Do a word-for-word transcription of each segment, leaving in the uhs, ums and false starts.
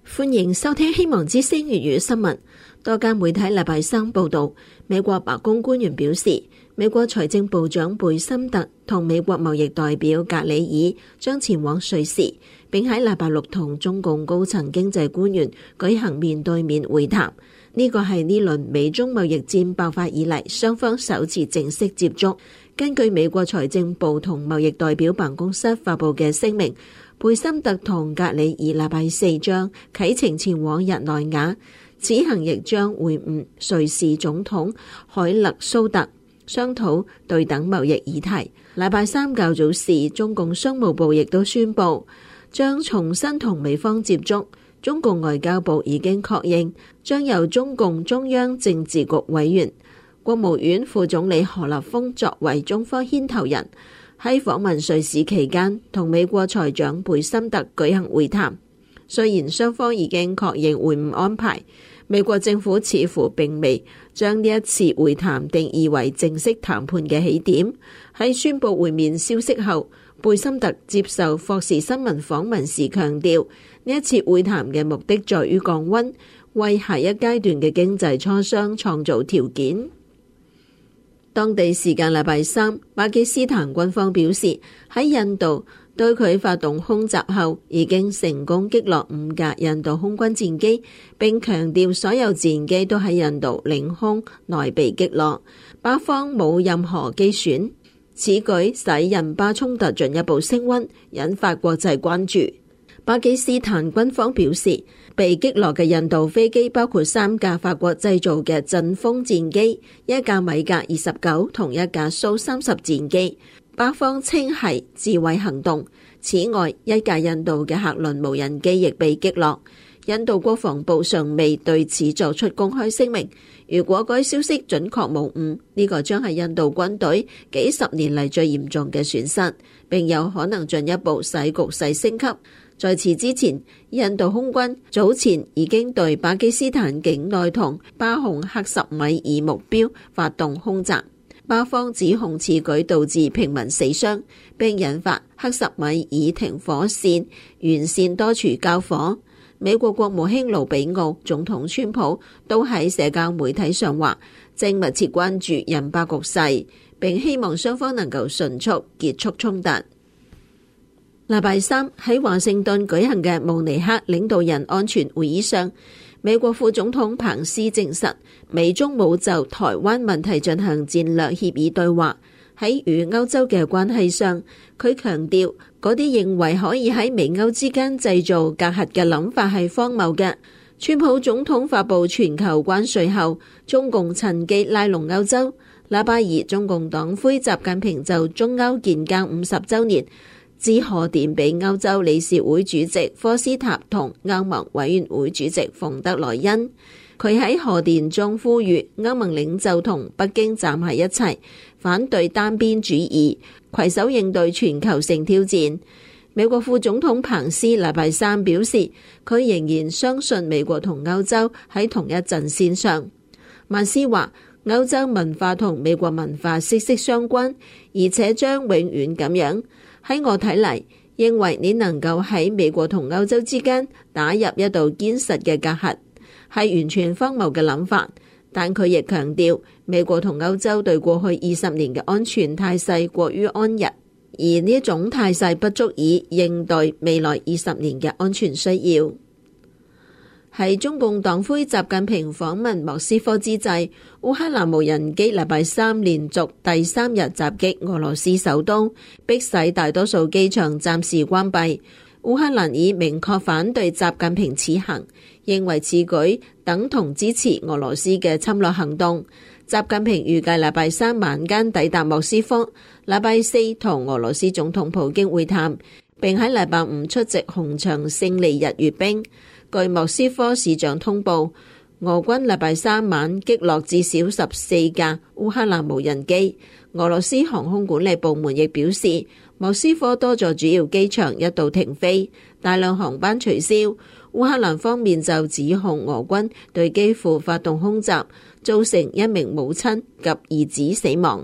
歡迎收聽希望之聲粵語新聞。多間媒體禮拜三報道，美國白宮官員表示，美國財政部長貝森特同美國貿易代表格里爾將前往瑞士，並喺禮拜六同中共高層經濟官員舉行面對面會談。呢個係呢輪美中貿易戰爆發以嚟雙方首次正式接觸。根據美國財政部同貿易代表辦公室發佈嘅聲明，貝森特同格里爾禮拜四將啟程前往日內瓦，此行亦將會晤瑞士總統海勒蘇特，商討對等貿易議題。禮拜三較早時，中共商務部亦都宣布將重新同美方接觸。中共外交部已經確認，將由中共中央政治局委員、國務院副總理何立峰作為中方牽頭人，喺訪問瑞士期間同美國財長貝森特舉行會談。雖然雙方已經確認會晤安排，美國政府似乎並未將呢一次會談定義為正式談判嘅起點。喺宣布會面消息後，貝森特接受霍士新聞訪問時強調，呢一次會談嘅目的在於降溫，為下一階段嘅經濟磋商創造條件。當地時間禮拜三，巴基斯坦軍方表示喺印度對佢發動空襲後，已經成功擊落五架印度空軍戰機，並強調所有戰機都喺印度領空內被擊落，巴方冇任何機損。此舉使印巴衝突進一步升溫，引發國際關注。巴基斯坦軍方表示，被擊落嘅印度飛機包括三架法國製造嘅陣風戰機、一架米格二十九同一架蘇三十戰機，巴方稱係自衛行動。此外，一架印度嘅客輪無人機亦被擊落。印度國防部尚未對此作出公開聲明。如果該消息準確無誤，呢個將係印度軍隊幾十年嚟最嚴重嘅損失，並有可能進一步使局勢升級。在此之前，印度空軍早前已經對巴基斯坦境內同巴洪克什米爾目標發動空襲，巴方指控此舉導致平民死傷，並引發克什米爾停火線沿線多處交火。美國國務卿盧比奧、總統川普都喺社交媒體上話，正密切關注印巴局勢，並希望雙方能夠迅速結束衝突。禮拜三喺華盛頓舉行嘅慕尼黑領導人安全會議上，美國副總統彭斯證實，美中冇就台灣問題進行戰略協議對話。喺與歐洲嘅關係上，佢強調嗰啲認為可以喺美歐之間製造隔閡嘅諗法係荒謬嘅。川普總統發布全球關稅後，中共趁機拉攏歐洲。禮拜二，中共黨魁習近平就中歐建交五十週年致賀電俾歐洲理事會主席科斯塔同歐盟委員會主席馮德萊恩。佢喺賀電中呼籲歐盟領袖同北京站喺一齊，反對單邊主義，攜手應對全球性挑戰。美國副總統彭斯禮拜三表示，佢仍然相信美國同歐洲喺同一陣線上。曼斯話，歐洲文化同美國文化息息相關，而且將永遠咁樣。喺我睇嚟，認為你能夠喺美國同歐洲之間打入一道堅實嘅隔閡，係完全荒謬嘅諗法。但佢亦強調，美國同歐洲對過去二十年嘅安全態勢過於安逸，而呢種態勢不足以應對未來二十年嘅安全需要。喺中共黨魁習近平訪問莫斯科之際，烏克蘭無人機禮拜三連續第三日襲擊俄羅斯首都，迫使大多數機場暫時關閉。烏克蘭已明確反對習近平此行，認為此舉等同支持俄羅斯嘅侵略行動。習近平預計禮拜三晚間抵達莫斯科，禮拜四同俄羅斯總統普京會談，並喺禮拜五出席紅場勝利日閱兵。據莫斯科市長通報，俄軍禮拜三晚擊落至少十四架烏克蘭無人機。俄羅斯航空管理部門亦表示，莫斯科多座主要機場一度停飛，大量航班取消。烏克蘭方面就指控俄軍對基輔發動空襲，造成一名母親及兒子死亡。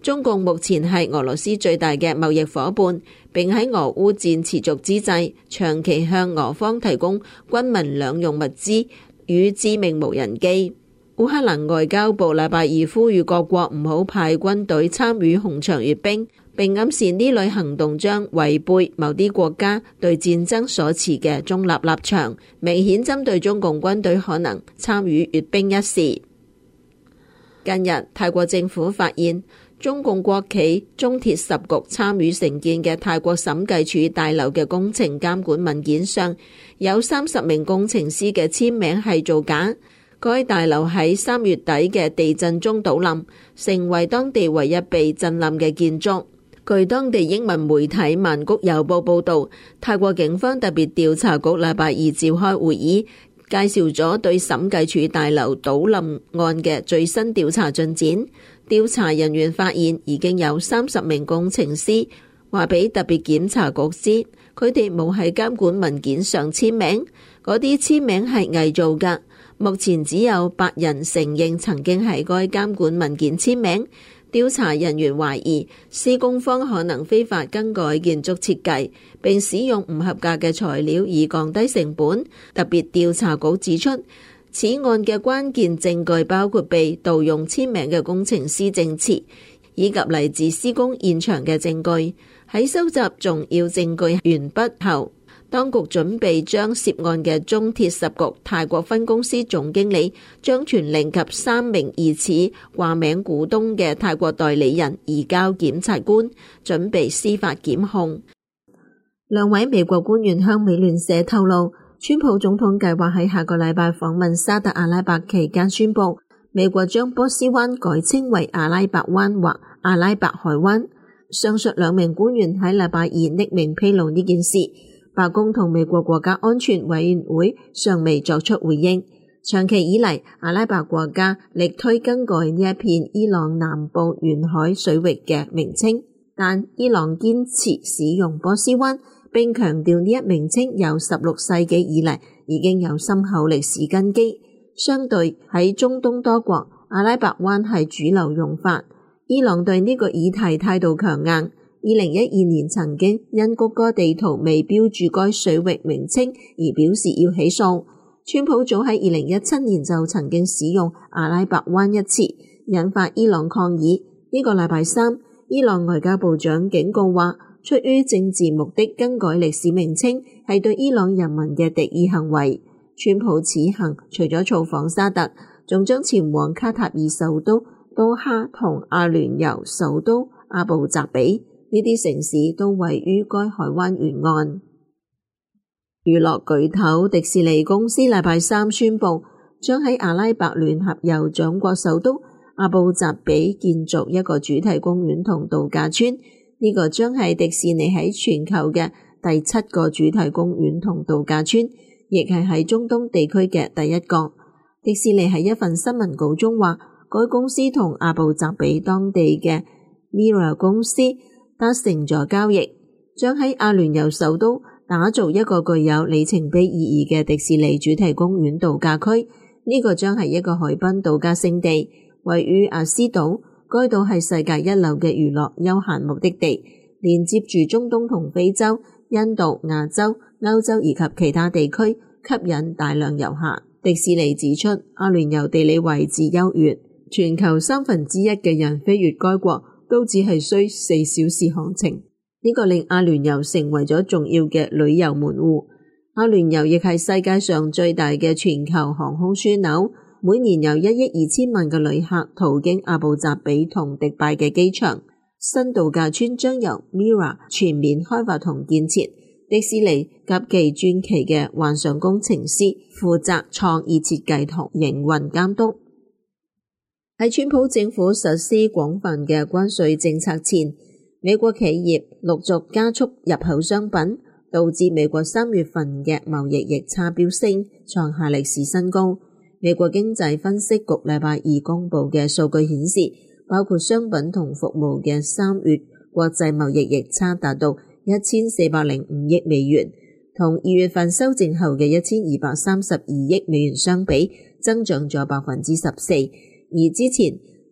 中共目前係俄羅斯最大嘅貿易夥伴，並喺俄烏戰持續之際，長期向俄方提供軍民兩用物資與致命無人機。烏克蘭外交部禮拜二呼籲各國唔好派軍隊參與紅場閱兵，並暗示呢類行動將違背某啲國家對戰爭所持嘅中立立場，明顯針對中共軍隊可能參與閱兵一事。近日，泰國政府發現中共國企中鐵十局參與承建嘅泰國審計署大樓嘅工程監管文件上有三十名工程師嘅簽名係造假。該大樓喺三月底嘅地震中倒冧，成為當地唯一被震冧嘅建築。據當地英文媒體《曼谷郵報》報道，泰國警方特別調查局禮拜二召開會議，介紹咗對審計署大樓倒冧案嘅最新調查進展。調查人員發現已經有三十名工程師話俾特別檢查局知，佢哋冇喺監管文件上簽名，嗰啲簽名係偽造㗎。目前只有八人承認曾經喺該監管文件簽名。調查人員懷疑施工方可能非法更改建築設計，並使用唔合格嘅材料以降低成本。特別調查局指出，此案嘅關鍵證據包括被盜用簽名嘅工程師證詞，以及嚟自施工現場嘅證據。喺收集重要證據完畢後，當局準備將涉案嘅中鐵十局泰國分公司總經理張全令及三名疑似掛名股東嘅泰國代理人移交檢察官，準備司法檢控。兩位美國官員向美聯社透露，川普總統計劃喺下個禮拜訪問沙特阿拉伯期間宣布，美國將波斯灣改稱為阿拉伯灣或阿拉伯海灣。上述兩名官員喺禮拜二匿名披露呢件事。白宮同美國國家安全委員會尚未作出回應。長期以嚟，阿拉伯國家力推更改呢一片伊朗南部沿海水域嘅名稱，但伊朗堅持使用波斯灣，並強調呢一名稱由十六世紀以嚟已經有深厚歷史根基。相對喺中東多國，阿拉伯灣係主流用法。伊朗對呢個議題態度強硬。二零一二年曾經因谷歌地圖未標注該水域名稱而表示要起訴。川普早喺二零一七年就曾經使用阿拉伯灣一詞，引發伊朗抗議。呢個禮拜三，伊朗外交部長警告話，出於政治目的更改歷史名稱係對伊朗人民嘅敵意行為。川普此行除咗造訪沙特，仲將前往卡塔爾首都多哈同阿聯酋首都阿布扎比。呢啲城市都位於該海灣沿岸。娛樂巨頭迪士尼公司禮拜三宣布，將喺阿拉伯聯合酋長國首都阿布扎比建造一個主題公園同度假村。呢、這個將係迪士尼喺全球嘅第七個主題公園同度假村，亦係喺中東地區嘅第一個。迪士尼喺一份新聞稿中話，該公司同阿布扎比當地嘅 Mira 公司達成咗交易，將喺阿聯酋首都打造一個具有里程碑意義嘅迪士尼主題公園度假區。呢、這個將係一個海濱度假勝地，位於阿斯島。該島係世界一流嘅娛樂休閒目的地，連接住中東同非洲、印度、亞洲、歐洲以及其他地區，吸引大量遊客。迪士尼指出，阿聯酋地理位置優越，全球三分之一嘅人飛越該國都只係需四小時航程，呢、這個令阿聯酋成為咗重要嘅旅遊門戶。阿聯酋亦係世界上最大嘅全球航空樞紐，每年有一億二千萬嘅旅客途經阿布扎比同迪拜嘅機場。新度假村將由 Mira 全面開發同建設，迪士尼及其傳奇嘅幻想工程師負責創意設計同營運監督。喺川普政府實施廣泛嘅關稅政策前，美國企業陸續加速入口商品，導致美國三月份嘅貿易逆差飆升，創下歷史新高。美國經濟分析局禮拜二公布嘅數據顯示，包括商品同服務嘅三月國際貿易逆差達到一千四百零五億美元，同二月份修正後嘅一千二百三十二億美元相比，增長咗百分之十四。而之前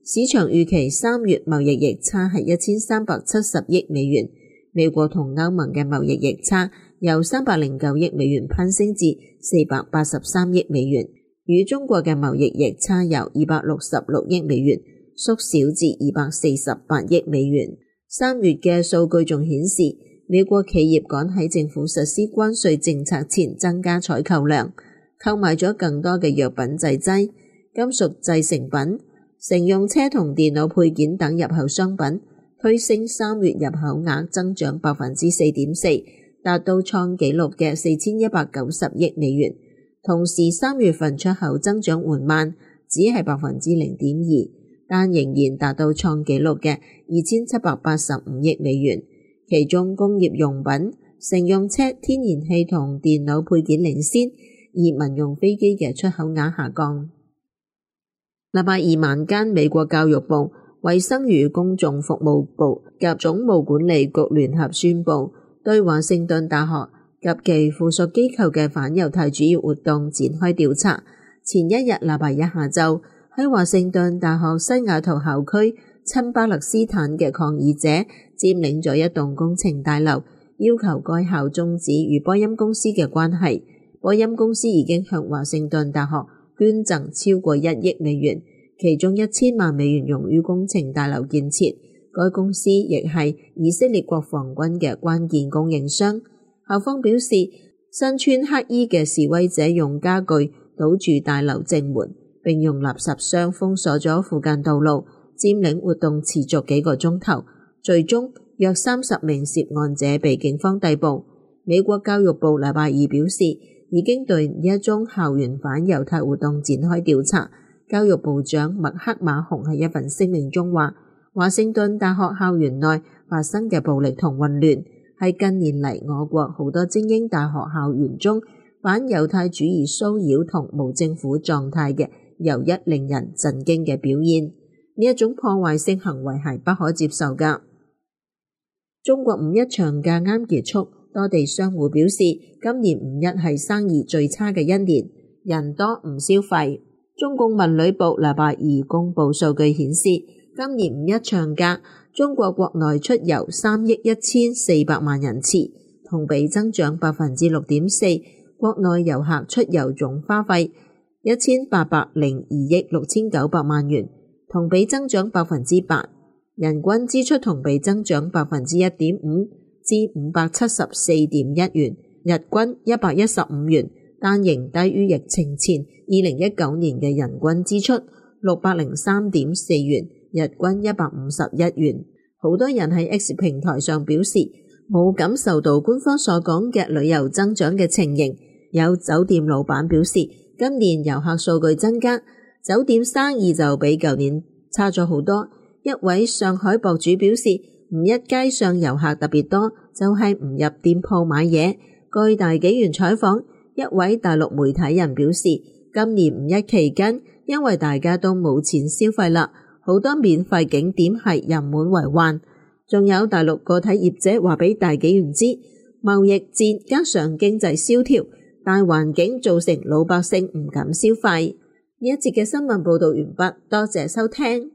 市場預期三月貿易逆差係一千三百七十億美元，美國同歐盟嘅貿易逆差由三百零九億美元攀升至四百八十三億美元，與中國嘅貿易逆差由二百六十六億美元縮小至二百四十八億美元。三月嘅數據仲顯示，美國企業趕喺政府實施關稅政策前增加採購量，購買咗更多嘅藥品製劑、金屬製成品、乘用車同電腦配件等入口商品，推升三月入口額增長百分之四點四，達到創紀錄嘅四千一百九十億美元。同時，三月份出口增長緩慢，只係百分之零點二，但仍然達到創紀錄嘅二千七百八十五億美元。其中工業用品、乘用車、天然氣同電腦配件領先，而民用飛機嘅出口額下降。禮拜二晚間，美國教育部、衛生與公眾服務部及總務管理局聯合宣布，對華盛頓大學及其附屬機構嘅反猶太主義活動展開調查。前一日禮拜一下晝，喺華盛頓大學西雅圖校區親巴勒斯坦嘅抗議者佔領咗一棟工程大樓，要求該校終止與波音公司嘅關係。波音公司已經向華盛頓大學捐贈超過一億美元，其中一千萬美元用於工程大樓建設。該公司亦係以色列國防軍嘅關鍵供應商。校方表示，身穿黑衣嘅示威者用家具堵住大樓正門，並用垃圾箱封鎖咗附近道路。佔領活動持續幾個鐘頭，最終約三十名涉案者被警方逮捕。美國教育部禮拜二表示，已經對呢一宗校園反猶太活動展開調查。教育部長麥克馬洪喺一份聲明中話，華盛頓大學校園內發生嘅暴力同混亂，係近年嚟我國好多精英大學校園中反猶太主義騷擾同無政府狀態嘅又一令人震驚嘅表現。呢一種破壞性行為係不可接受㗎。中國五一長假啱結束，多地商戶表示今年五一係生意最差嘅一年，人多唔消費。中共文旅部禮拜二公布數據顯示，今年五一長假中國國內出遊三億一千四百萬人次，同比增長百分之六點四。國內遊客出遊總花費一千八百零二億六千九百萬元。同比增長百分之八，人均支出同比增長百分之一點五至五百七十四點一元，日均一百一十五元，但仍低於疫情前二零一九年嘅人均支出六百零三點四元，日均一百五十一元。好多人喺 X 平台上表示冇感受到官方所講嘅旅遊增長嘅情形。有酒店老闆表示，今年遊客數據增加，酒店生意就比舊年差咗好多。一位上海博主表示，五一街上遊客特別多，就係唔入店鋪買嘢。據大紀元採訪，一位大陸媒體人表示，今年五一期間，因為大家都冇錢消費啦，好多免費景點係人滿為患。仲有大陸個體業者話俾大紀元知，貿易戰加上經濟蕭條，大環境造成老百姓唔敢消費。呢一節嘅新聞報道完畢，多謝收聽。